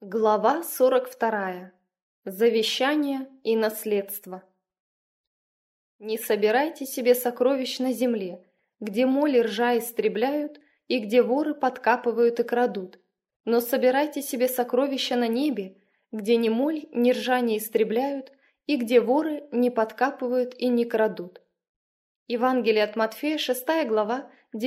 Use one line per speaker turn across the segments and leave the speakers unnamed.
Глава 42. Завещание и наследство. Не собирайте себе сокровищ на земле, где моль и ржа истребляют, и где воры подкапывают и крадут. Но собирайте себе сокровища на небе, где ни моль, ни ржа не истребляют, и где воры не подкапывают и не крадут. Евангелие от Матфея, 6 глава,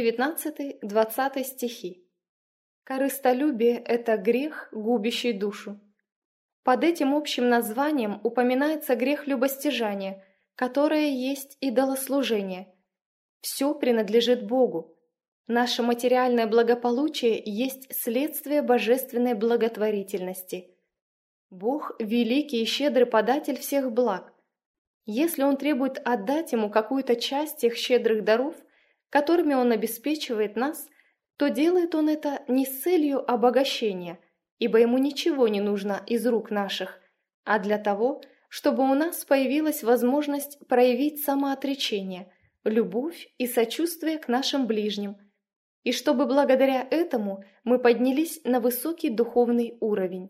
19-20 стихи. Корыстолюбие – это грех, губящий душу. Под этим общим названием упоминается грех любостяжания, которое есть идолослужение. Все принадлежит Богу. Наше материальное благополучие есть следствие божественной благотворительности. Бог – великий и щедрый податель всех благ. Если Он требует отдать Ему какую-то часть тех щедрых даров, которыми Он обеспечивает нас, то делает Он это не с целью обогащения, ибо Ему ничего не нужно из рук наших, а для того, чтобы у нас появилась возможность проявить самоотречение, любовь и сочувствие к нашим ближним, и чтобы благодаря этому мы поднялись на высокий духовный уровень.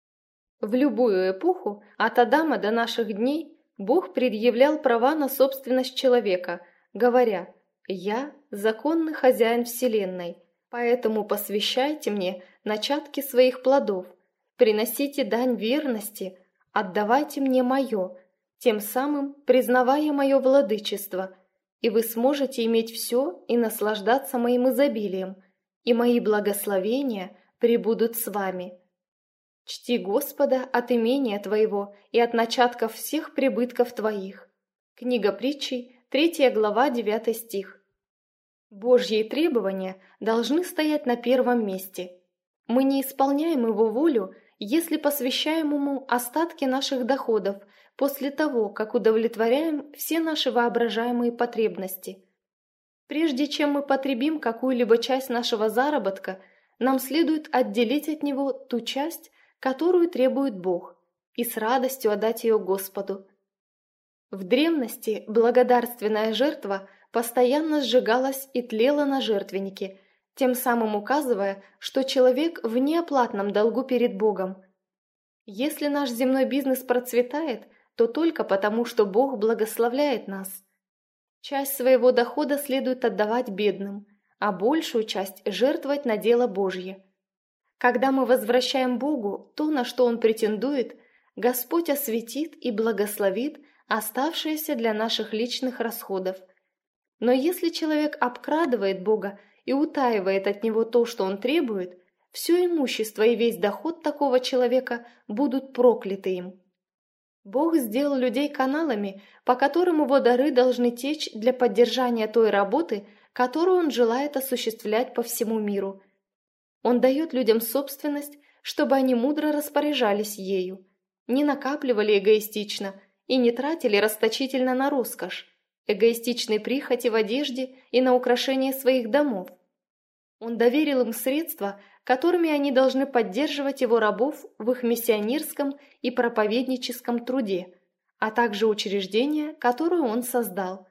В любую эпоху, от Адама до наших дней, Бог предъявлял права на собственность человека, говоря: «Я – законный хозяин вселенной, поэтому посвящайте мне начатки своих плодов, приносите дань верности, отдавайте мне мое, тем самым признавая мое владычество, и вы сможете иметь все и наслаждаться моим изобилием, и мои благословения пребудут с вами. Чти Господа от имения твоего и от начатков всех прибытков твоих». Книга Притчей, 3 глава, 9 стих. Божьи требования должны стоять на первом месте. Мы не исполняем Его волю, если посвящаем Ему остатки наших доходов после того, как удовлетворяем все наши воображаемые потребности. Прежде чем мы потребим какую-либо часть нашего заработка, нам следует отделить от него ту часть, которую требует Бог, и с радостью отдать ее Господу. В древности благодарственная жертва постоянно сжигалась и тлела на жертвеннике, тем самым указывая, что человек в неоплатном долгу перед Богом. Если наш земной бизнес процветает, то только потому, что Бог благословляет нас. Часть своего дохода следует отдавать бедным, а большую часть жертвовать на дело Божье. Когда мы возвращаем Богу то, на что Он претендует, Господь осветит и благословит оставшиеся для наших личных расходов. Но если человек обкрадывает Бога и утаивает от Него то, что Он требует, все имущество и весь доход такого человека будут прокляты им. Бог сделал людей каналами, по которым Его дары должны течь для поддержания той работы, которую Он желает осуществлять по всему миру. Он дает людям собственность, чтобы они мудро распоряжались ею, не накапливали эгоистично и не тратили расточительно на роскошь, эгоистичной прихоти в одежде и на украшение своих домов. Он доверил им средства, которыми они должны поддерживать Его рабов в их миссионерском и проповедническом труде, а также учреждения, которые Он создал.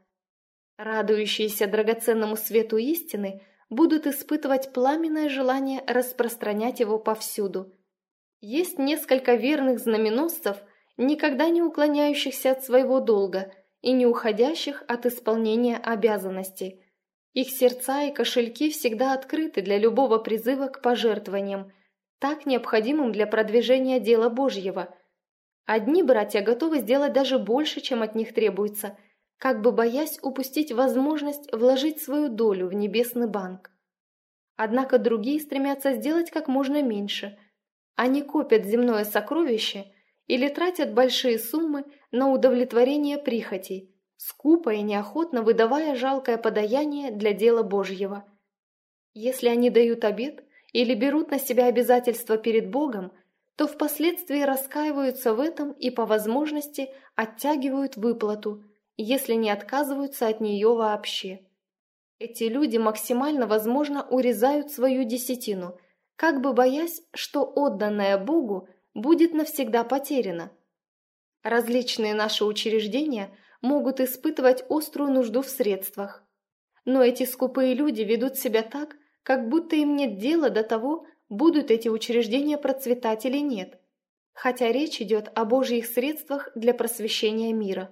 Радующиеся драгоценному свету истины будут испытывать пламенное желание распространять его повсюду. Есть несколько верных знаменосцев, никогда не уклоняющихся от своего долга и не уходящих от исполнения обязанностей. Их сердца и кошельки всегда открыты для любого призыва к пожертвованиям, так необходимым для продвижения дела Божьего. Одни братья готовы сделать даже больше, чем от них требуется, как бы боясь упустить возможность вложить свою долю в небесный банк. Однако другие стремятся сделать как можно меньше. Они копят земное сокровище или тратят большие суммы на удовлетворение прихотей, скупо и неохотно выдавая жалкое подаяние для дела Божьего. Если они дают обет или берут на себя обязательства перед Богом, то впоследствии раскаиваются в этом и по возможности оттягивают выплату, если не отказываются от нее вообще. Эти люди максимально возможно урезают свою десятину, как бы боясь, что отданное Богу будет навсегда потеряно. Различные наши учреждения могут испытывать острую нужду в средствах. Но эти скупые люди ведут себя так, как будто им нет дела до того, будут эти учреждения процветать или нет, хотя речь идет о Божьих средствах для просвещения мира.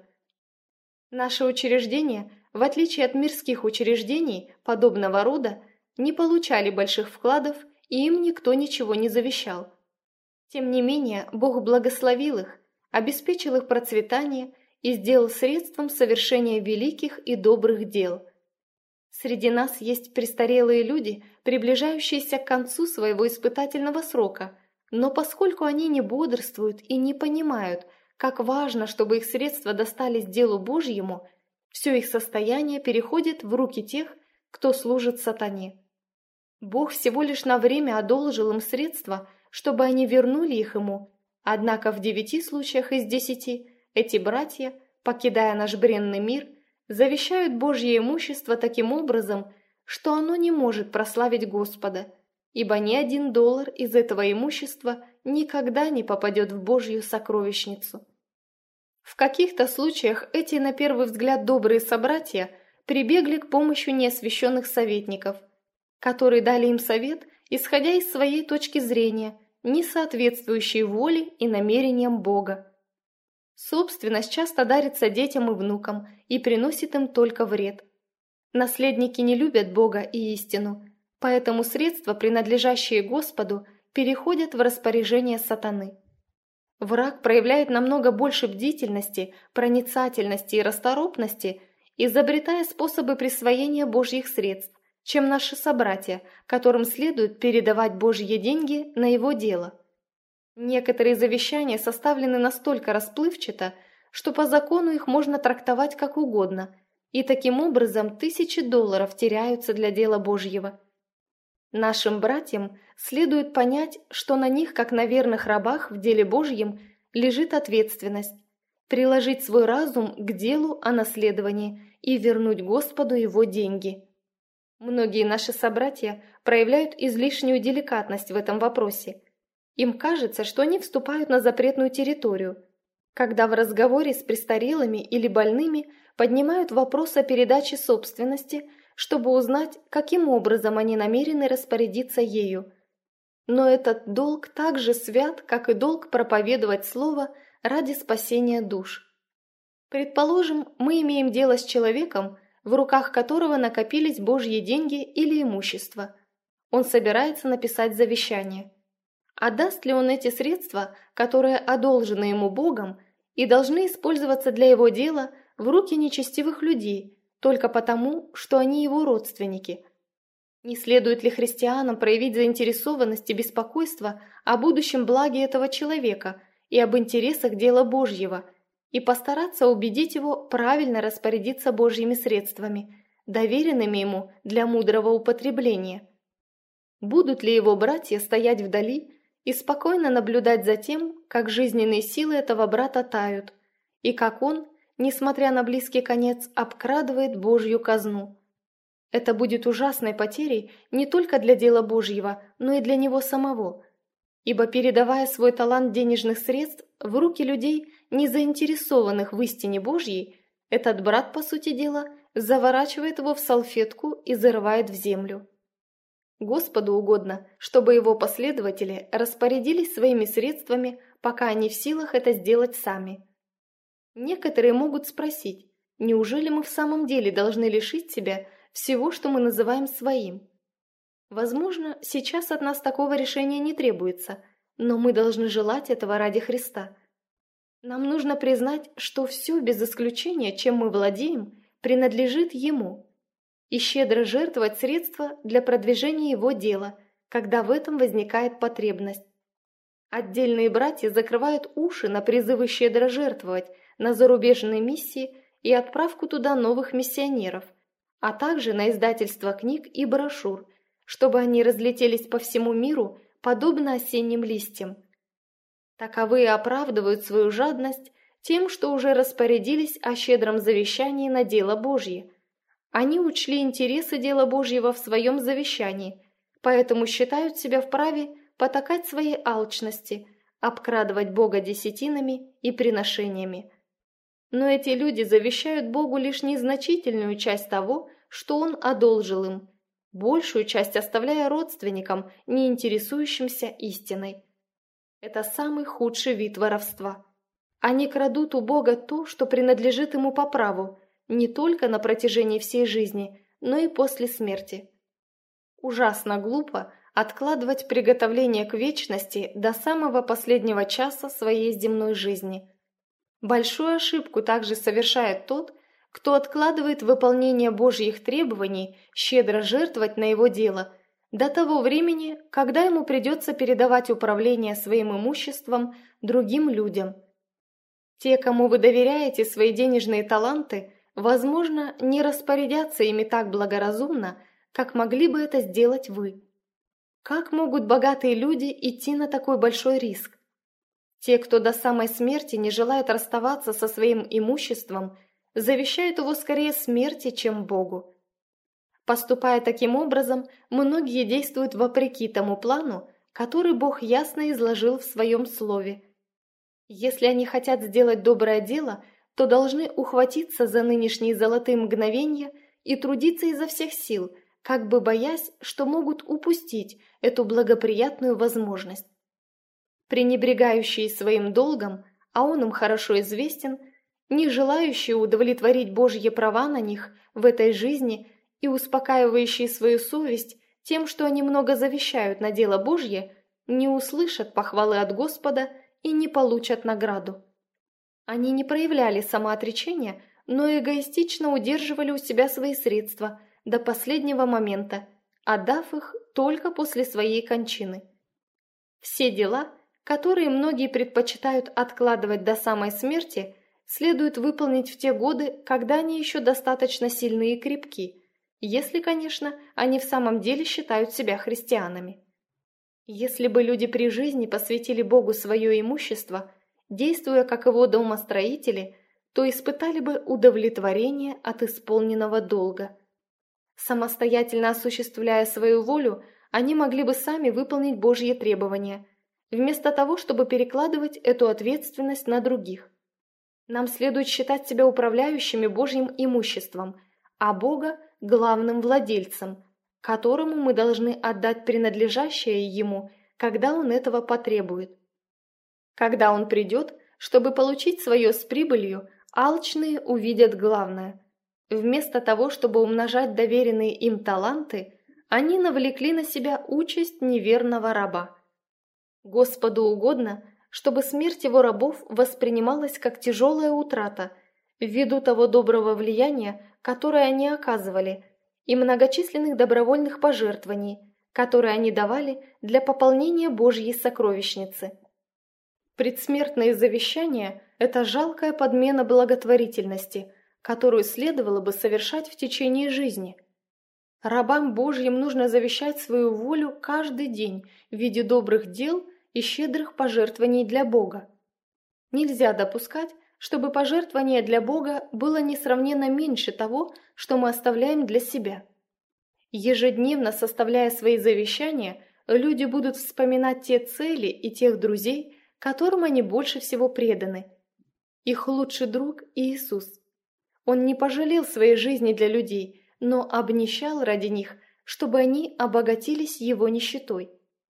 Наши учреждения, в отличие от мирских учреждений подобного рода, не получали больших вкладов, и им никто ничего не завещал. Тем не менее, Бог благословил их, обеспечил их процветание и сделал средством совершения великих и добрых дел. Среди нас есть престарелые люди, приближающиеся к концу своего испытательного срока, но поскольку они не бодрствуют и не понимают, как важно, чтобы их средства достались делу Божьему, все их состояние переходит в руки тех, кто служит сатане. Бог всего лишь на время одолжил им средства, чтобы они вернули их ему, однако в 9 случаях из 10 эти братья, покидая наш бренный мир, завещают Божье имущество таким образом, что оно не может прославить Господа, ибо ни $1 из этого имущества никогда не попадет в Божью сокровищницу. В каких-то случаях эти, на первый взгляд, добрые собратья прибегли к помощи неосвященных советников, которые дали им совет, исходя из своей точки зрения, не соответствующей воле и намерениям Бога. Собственность часто дарится детям и внукам и приносит им только вред. Наследники не любят Бога и истину, поэтому средства, принадлежащие Господу, переходят в распоряжение сатаны. Враг проявляет намного больше бдительности, проницательности и расторопности, изобретая способы присвоения Божьих средств, чем наши собратья, которым следует передавать Божьи деньги на его дело. Некоторые завещания составлены настолько расплывчато, что по закону их можно трактовать как угодно, и таким образом $1000 теряются для дела Божьего. Нашим братьям следует понять, что на них, как на верных рабах в деле Божьем, лежит ответственность приложить свой разум к делу о наследовании и вернуть Господу его деньги. Многие наши собратья проявляют излишнюю деликатность в этом вопросе. Им кажется, что они вступают на запретную территорию, когда в разговоре с престарелыми или больными поднимают вопрос о передаче собственности, чтобы узнать, каким образом они намерены распорядиться ею. Но этот долг так же свят, как и долг проповедовать слово ради спасения душ. Предположим, мы имеем дело с человеком, в руках которого накопились Божьи деньги или имущество. Он собирается написать завещание. Отдаст ли он эти средства, которые одолжены ему Богом и должны использоваться для его дела, в руки нечестивых людей, только потому, что они его родственники? Не следует ли христианам проявить заинтересованность и беспокойство о будущем благе этого человека и об интересах дела Божьего, и постараться убедить его правильно распорядиться Божьими средствами, доверенными ему для мудрого употребления? Будут ли его братья стоять вдали и спокойно наблюдать за тем, как жизненные силы этого брата тают, и как он, несмотря на близкий конец, обкрадывает Божью казну? Это будет ужасной потерей не только для дела Божьего, но и для него самого, ибо, передавая свой талант денежных средств в руки людей, не заинтересованных в истине Божьей, этот брат, по сути дела, заворачивает его в салфетку и зарывает в землю. Господу угодно, чтобы его последователи распорядились своими средствами, пока они в силах это сделать сами. Некоторые могут спросить, неужели мы в самом деле должны лишить себя всего, что мы называем своим? Возможно, сейчас от нас такого решения не требуется, но мы должны желать этого ради Христа. Нам нужно признать, что все без исключения, чем мы владеем, принадлежит Ему, и щедро жертвовать средства для продвижения Его дела, когда в этом возникает потребность. Отдельные братья закрывают уши на призывы щедро жертвовать на зарубежные миссии и отправку туда новых миссионеров, а также на издательство книг и брошюр, чтобы они разлетелись по всему миру, подобно осенним листьям. Таковые оправдывают свою жадность тем, что уже распорядились о щедром завещании на дело Божье. Они учли интересы дела Божьего в своем завещании, поэтому считают себя вправе потакать своей алчности, обкрадывать Бога десятинами и приношениями. Но эти люди завещают Богу лишь незначительную часть того, что Он одолжил им, большую часть оставляя родственникам, не интересующимся истиной. Это самый худший вид воровства. Они крадут у Бога то, что принадлежит ему по праву, не только на протяжении всей жизни, но и после смерти. Ужасно глупо откладывать приготовление к вечности до самого последнего часа своей земной жизни. Большую ошибку также совершает тот, кто откладывает выполнение Божьих требований щедро жертвовать на его дело до того времени, когда ему придется передавать управление своим имуществом другим людям. Те, кому вы доверяете свои денежные таланты, возможно, не распорядятся ими так благоразумно, как могли бы это сделать вы. Как могут богатые люди идти на такой большой риск? Те, кто до самой смерти не желает расставаться со своим имуществом, завещают его скорее смерти, чем Богу. Поступая таким образом, многие действуют вопреки тому плану, который Бог ясно изложил в своем слове. Если они хотят сделать доброе дело, то должны ухватиться за нынешние золотые мгновения и трудиться изо всех сил, как бы боясь, что могут упустить эту благоприятную возможность. Пренебрегающие своим долгом, а он им хорошо известен, не желающие удовлетворить Божьи права на них в этой жизни и успокаивающие свою совесть тем, что они много завещают на дело Божье, не услышат похвалы от Господа и не получат награду. Они не проявляли самоотречения, но эгоистично удерживали у себя свои средства до последнего момента, отдав их только после своей кончины. Все дела, которые многие предпочитают откладывать до самой смерти, следует выполнить в те годы, когда они еще достаточно сильны и крепки, если, конечно, они в самом деле считают себя христианами. Если бы люди при жизни посвятили Богу свое имущество, действуя как его домостроители, то испытали бы удовлетворение от исполненного долга. Самостоятельно осуществляя свою волю, они могли бы сами выполнить Божьи требования, вместо того, чтобы перекладывать эту ответственность на других. Нам следует считать себя управляющими Божьим имуществом, а Бога – главным владельцем, которому мы должны отдать принадлежащее ему, когда он этого потребует. Когда он придет, чтобы получить свое с прибылью, алчные увидят главное. Вместо того, чтобы умножать доверенные им таланты, они навлекли на себя участь неверного раба. Господу угодно, чтобы смерть его рабов воспринималась как тяжелая утрата, ввиду того доброго влияния, которое они оказывали, и многочисленных добровольных пожертвований, которые они давали для пополнения Божьей сокровищницы. Предсмертные завещания – это жалкая подмена благотворительности, которую следовало бы совершать в течение жизни. Рабам Божьим нужно завещать свою волю каждый день в виде добрых дел и щедрых пожертвований для Бога. Нельзя допускать, чтобы пожертвование для Бога было несравненно меньше того, что мы оставляем для себя. Ежедневно составляя свои завещания, люди будут вспоминать те цели и тех друзей, которым они больше всего преданы. Их лучший друг – Иисус. Он не пожалел своей жизни для людей, но обнищал ради них, чтобы они обогатились его нищетой.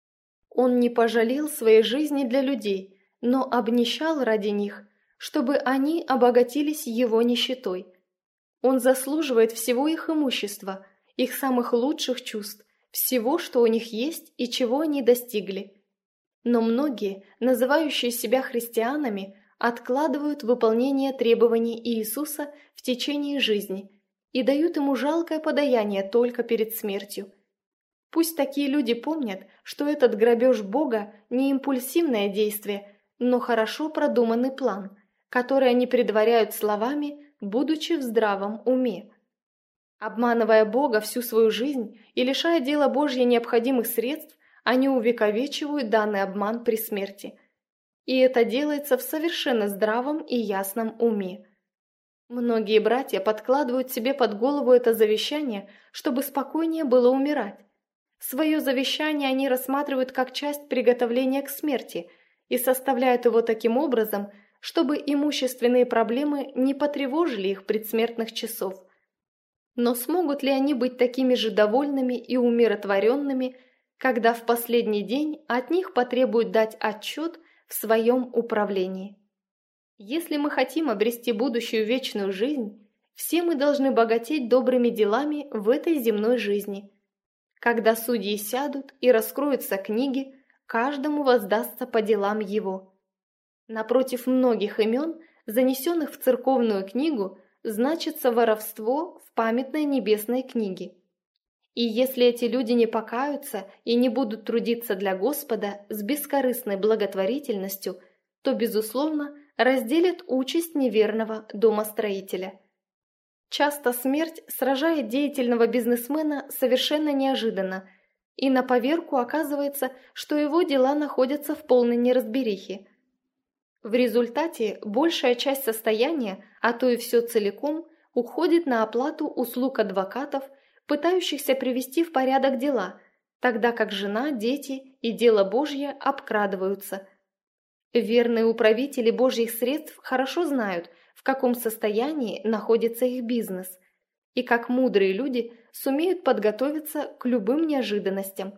Он не пожалел своей жизни для людей, но обнищал ради них, чтобы они обогатились его нищетой. Он заслуживает всего их имущества, их самых лучших чувств, всего, что у них есть и чего они достигли. Но многие, называющие себя христианами, откладывают выполнение требований Иисуса в течение жизни и дают ему жалкое подаяние только перед смертью. Пусть такие люди помнят, что этот грабеж Бога не импульсивное действие, но хорошо продуманный план, который они предваряют словами, будучи в здравом уме. Обманывая Бога всю свою жизнь и лишая дела Божье необходимых средств, они увековечивают данный обман при смерти. И это делается в совершенно здравом и ясном уме. Многие братья подкладывают себе под голову это завещание, чтобы спокойнее было умирать. Свое завещание они рассматривают как часть приготовления к смерти и составляют его таким образом, чтобы имущественные проблемы не потревожили их предсмертных часов. Но смогут ли они быть такими же довольными и умиротворенными, когда в последний день от них потребуют дать отчет в своем управлении? Если мы хотим обрести будущую вечную жизнь, все мы должны богатеть добрыми делами в этой земной жизни. Когда судьи сядут и раскроются книги, каждому воздастся по делам его. Напротив многих имен, занесенных в церковную книгу, значится воровство в памятной небесной книге. И если эти люди не покаются и не будут трудиться для Господа с бескорыстной благотворительностью, то, безусловно, разделят участь неверного домостроителя. Часто смерть сражает деятельного бизнесмена совершенно неожиданно, и на поверку оказывается, что его дела находятся в полной неразберихе. В результате большая часть состояния, а то и все целиком, уходит на оплату услуг адвокатов, пытающихся привести в порядок дела, тогда как жена, дети и дело Божье обкрадываются. Верные управители Божьих средств хорошо знают, в каком состоянии находится их бизнес, и как мудрые люди сумеют подготовиться к любым неожиданностям.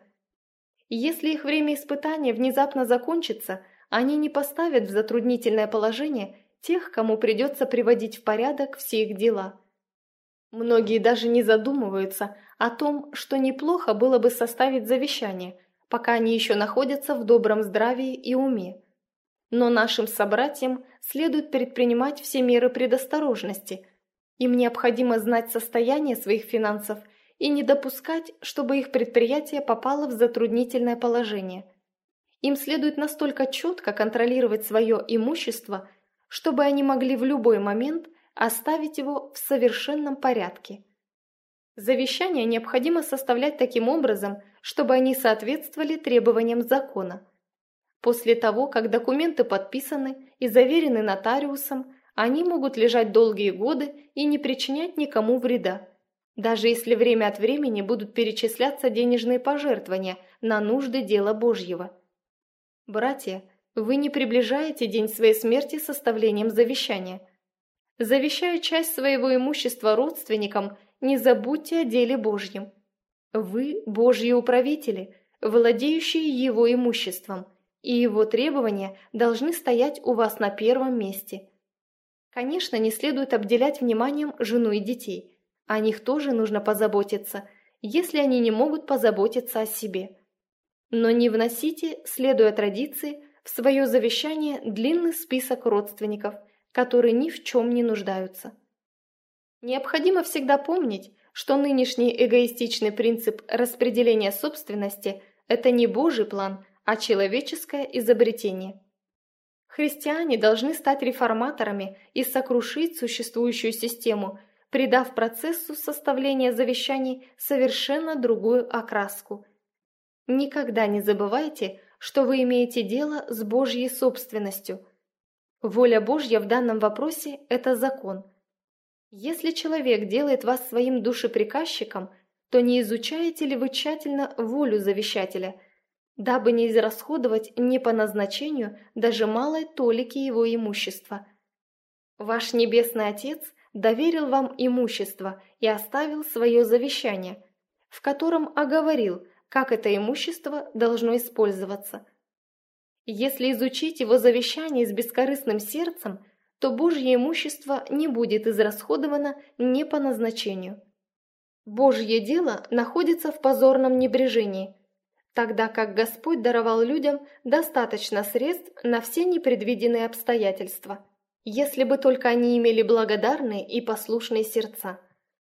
Если их время испытания внезапно закончится, они не поставят в затруднительное положение тех, кому придется приводить в порядок все их дела. Многие даже не задумываются о том, что неплохо было бы составить завещание, пока они еще находятся в добром здравии и уме. Но нашим собратьям следует предпринимать все меры предосторожности. Им необходимо знать состояние своих финансов и не допускать, чтобы их предприятие попало в затруднительное положение. Им следует настолько четко контролировать свое имущество, чтобы они могли в любой момент оставить его в совершенном порядке. Завещания необходимо составлять таким образом, чтобы они соответствовали требованиям закона. После того, как документы подписаны и заверены нотариусом, они могут лежать долгие годы и не причинять никому вреда, даже если время от времени будут перечисляться денежные пожертвования на нужды дела Божьего. Братья, вы не приближаете день своей смерти составлением завещания. Завещая часть своего имущества родственникам, не забудьте о деле Божьем. Вы – Божьи управители, владеющие его имуществом, и его требования должны стоять у вас на первом месте. Конечно, не следует обделять вниманием жену и детей. О них тоже нужно позаботиться, если они не могут позаботиться о себе. Но не вносите, следуя традиции, в свое завещание длинный список родственников, которые ни в чем не нуждаются. Необходимо всегда помнить, что нынешний эгоистичный принцип распределения собственности – это не Божий план, а человеческое изобретение. Христиане должны стать реформаторами и сокрушить существующую систему, придав процессу составления завещаний совершенно другую окраску. Никогда не забывайте, что вы имеете дело с Божьей собственностью. Воля Божья в данном вопросе – это закон. Если человек делает вас своим душеприказчиком, то не изучаете ли вы тщательно волю завещателя, дабы не израсходовать не по назначению даже малой толики его имущества? Ваш Небесный Отец доверил вам имущество и оставил свое завещание, в котором оговорил, как это имущество должно использоваться. Если изучить его завещание с бескорыстным сердцем, то Божье имущество не будет израсходовано не по назначению. Божье дело находится в позорном небрежении, тогда как Господь даровал людям достаточно средств на все непредвиденные обстоятельства, если бы только они имели благодарные и послушные сердца.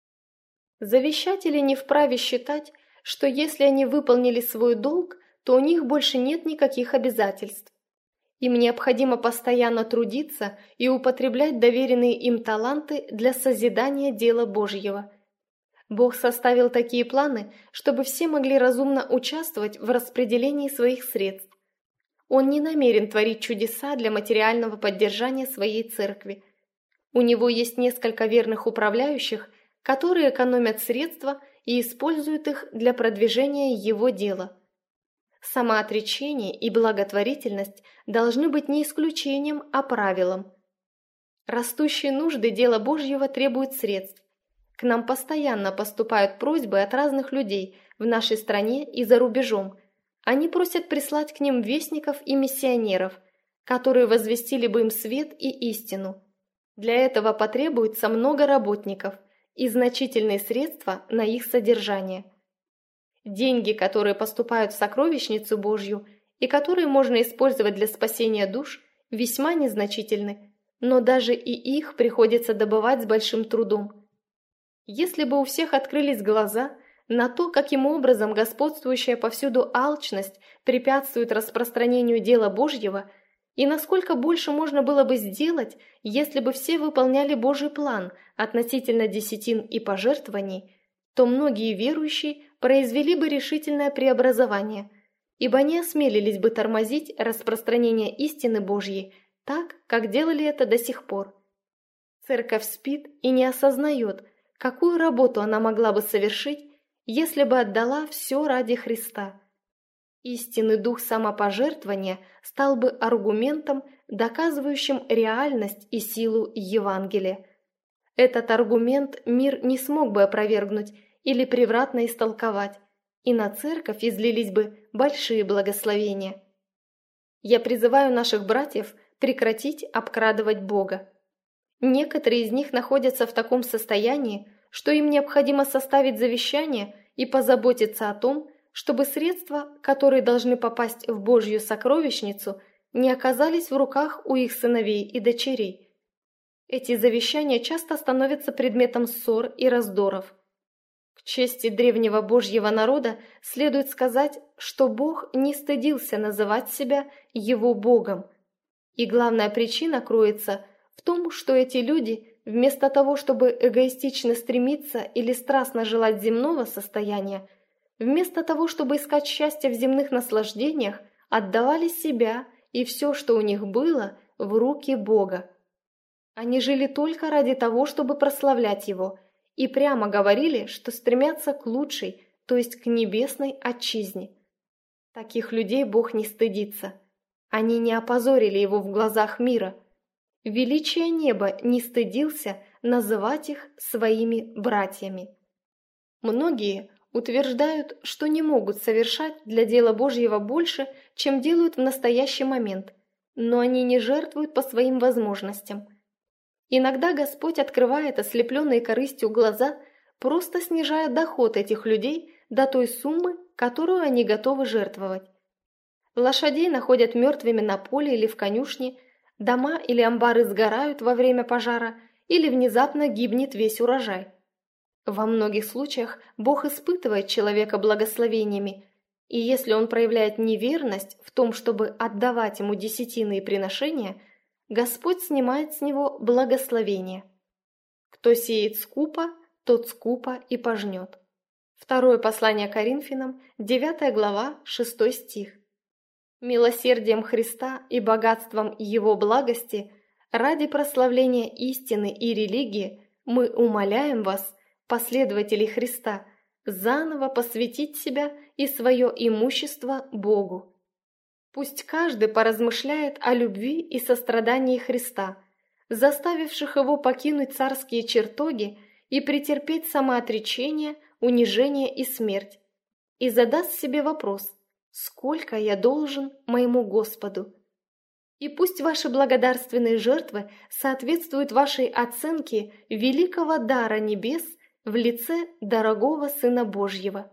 Завещатели не вправе считать, что если они выполнили свой долг, то у них больше нет никаких обязательств. Им необходимо постоянно трудиться и употреблять доверенные им таланты для созидания дела Божьего. Бог составил такие планы, чтобы все могли разумно участвовать в распределении своих средств. Он не намерен творить чудеса для материального поддержания своей церкви. У него есть несколько верных управляющих, которые экономят средства и используют их для продвижения его дела. Самоотречение и благотворительность должны быть не исключением, а правилом. Растущие нужды дела Божьего требуют средств. К нам постоянно поступают просьбы от разных людей в нашей стране и за рубежом. Они просят прислать к ним вестников и миссионеров, которые возвестили бы им свет и истину. Для этого потребуется много работников и значительные средства на их содержание. Деньги, которые поступают в сокровищницу Божью и которые можно использовать для спасения душ, весьма незначительны, но даже и их приходится добывать с большим трудом. Если бы у всех открылись глаза на то, каким образом господствующая повсюду алчность препятствует распространению дела Божьего, и насколько больше можно было бы сделать, если бы все выполняли Божий план относительно десятин и пожертвований, то многие верующие произвели бы решительное преобразование, ибо не осмелились бы тормозить распространение истины Божьей так, как делали это до сих пор. Церковь спит и не осознает, какую работу она могла бы совершить, если бы отдала все ради Христа. Истинный дух самопожертвования стал бы аргументом, доказывающим реальность и силу Евангелия. Этот аргумент мир не смог бы опровергнуть или превратно истолковать, и на церковь излились бы большие благословения. Я призываю наших братьев прекратить обкрадывать Бога. Некоторые из них находятся в таком состоянии, что им необходимо составить завещание и позаботиться о том, чтобы средства, которые должны попасть в Божью сокровищницу, не оказались в руках у их сыновей и дочерей. Эти завещания часто становятся предметом ссор и раздоров. К чести древнего Божьего народа следует сказать, что Бог не стыдился называть себя Его Богом. И главная причина кроется в том, что эти люди, вместо того, чтобы эгоистично стремиться или страстно желать земного состояния, вместо того, чтобы искать счастье в земных наслаждениях, отдавали себя и все, что у них было, в руки Бога. Они жили только ради того, чтобы прославлять Его, и прямо говорили, что стремятся к лучшей, то есть к небесной отчизне. Таких людей Бог не стыдится. Они не опозорили Его в глазах мира. Величие неба не стыдился называть их своими братьями. Многие утверждают, что не могут совершать для дела Божьего больше, чем делают в настоящий момент, но они не жертвуют по своим возможностям. Иногда Господь открывает ослепленные корыстью глаза, просто снижая доход этих людей до той суммы, которую они готовы жертвовать. Лошадей находят мертвыми на поле или в конюшне, дома или амбары сгорают во время пожара, или внезапно гибнет весь урожай. Во многих случаях Бог испытывает человека благословениями, и если он проявляет неверность в том, чтобы отдавать ему десятины и приношения, Господь снимает с него благословение. Кто сеет скупо, тот скупо и пожнет. Второе послание Коринфянам, 9 глава, 6 стих. Милосердием Христа и богатством Его благости ради прославления истины и религии мы умоляем вас, последователей Христа, заново посвятить себя и свое имущество Богу. Пусть каждый поразмышляет о любви и сострадании Христа, заставивших Его покинуть царские чертоги и претерпеть самоотречение, унижение и смерть, и задаст себе вопрос: «Сколько я должен моему Господу?» И пусть ваши благодарственные жертвы соответствуют вашей оценке великого дара небес в лице дорогого Сына Божьего.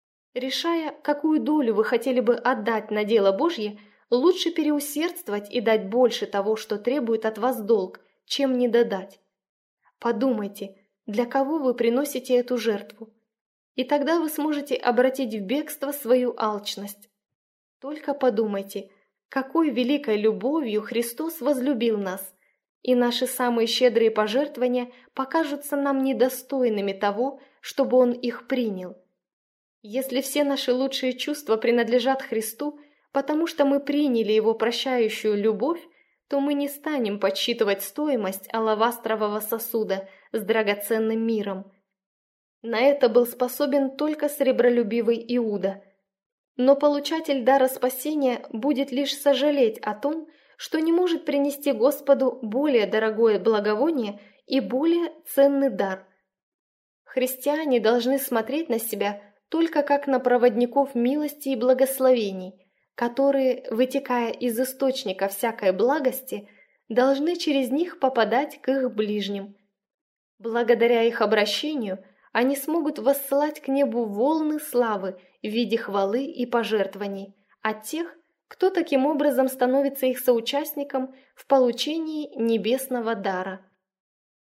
Решая, какую долю вы хотели бы отдать на дело Божье, лучше переусердствовать и дать больше того, что требует от вас долг, чем не додать. Подумайте, для кого вы приносите эту жертву, и тогда вы сможете обратить в бегство свою алчность. Только подумайте, какой великой любовью Христос возлюбил нас, и наши самые щедрые пожертвования покажутся нам недостойными того, чтобы Он их принял. Если все наши лучшие чувства принадлежат Христу, потому что мы приняли Его прощающую любовь, то мы не станем подсчитывать стоимость алавастрового сосуда с драгоценным миром. На это был способен только сребролюбивый Иуда. Но получатель дара спасения будет лишь сожалеть о том, что не может принести Господу более дорогое благовоние и более ценный дар. Христиане должны смотреть на себя только как на проводников милости и благословений, которые, вытекая из источника всякой благости, должны через них попадать к их ближним. Благодаря их обращению они смогут воссылать к небу волны славы в виде хвалы и пожертвований от тех, кто таким образом становится их соучастником в получении небесного дара.